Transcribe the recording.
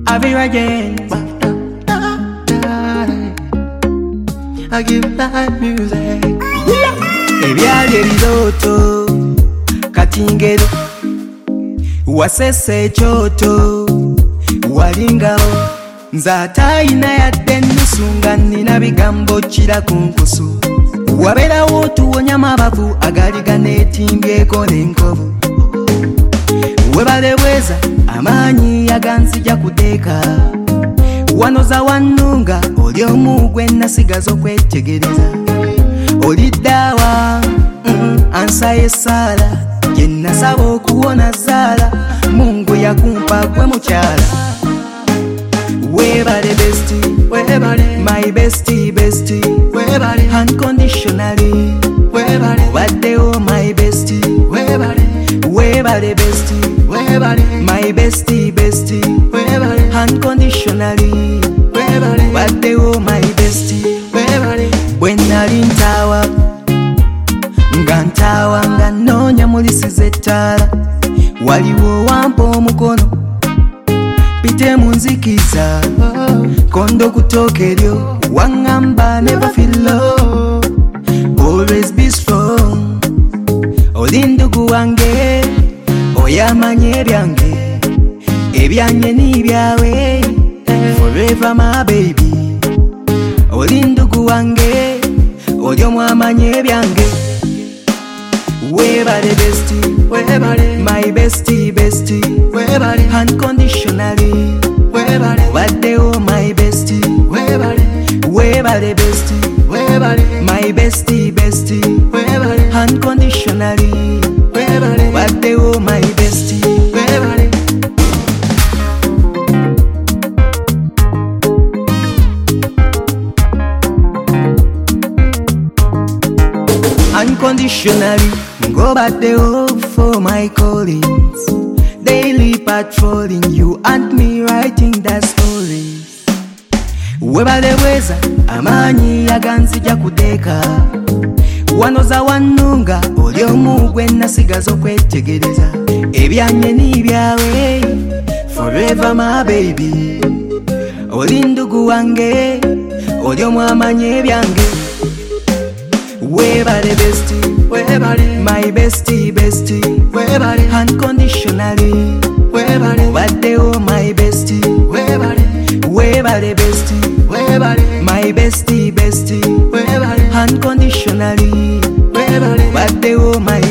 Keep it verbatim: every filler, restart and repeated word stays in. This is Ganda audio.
I'll be right again. I give that music. Ebyali ebiroto katingero wasese ekyoto walingao nze atayina yadde ennusu nga nnina bigambo kira ku nkusu wabeerawo tuwonya mabavu agali ganeetimbyeko n'enkovu webale bweza amaanyi yaganzija kuteeka wanoza wannunga oli omu gwe nasigaza okwetegereza oli ddaawa mm, ansa y'essaala gye nasaba okuwona zaala mungu yakumpa gwe mukyala webale besti webale my bestie bestie webale unconditionally webale baddewo my bestie webale webale bestie webale my bestie bestie webale unconditionally webale baddewo my bestie webale bwe nali ntaawa nga ntaawa nga nnoonya mulisiza ettaala waliwo wampa omukono pite mu nzikiza kondo kutooka eryo waŋŋamba never feel low always be strong oli ndugu wange oyamanye ebyange ebyanye n'ibyawe forever my baby oli ndugu wange oli omwamanye ebyange webale bestie webale my bestie bestie webale unconditionally webale baddewo my bestie webale webale bestie webale my bestie bestie webale unconditionally webale baddewo my bestie webale unconditionally go baddewo for my callings daily patrolling you and me writing that story webale bweza amaanyi yaganzija kuteeka wanoza wannunga oli omu gwe nasigaza okwetegereza ebyanye n'ibyawe forever my baby oli ndugu wange oli omwamanye ebyange webale bestie webale my bestie bestie webale unconditionally webale baddewo my bestie webale webale bestie webale my bestie bestie webale unconditionally webale baddewo my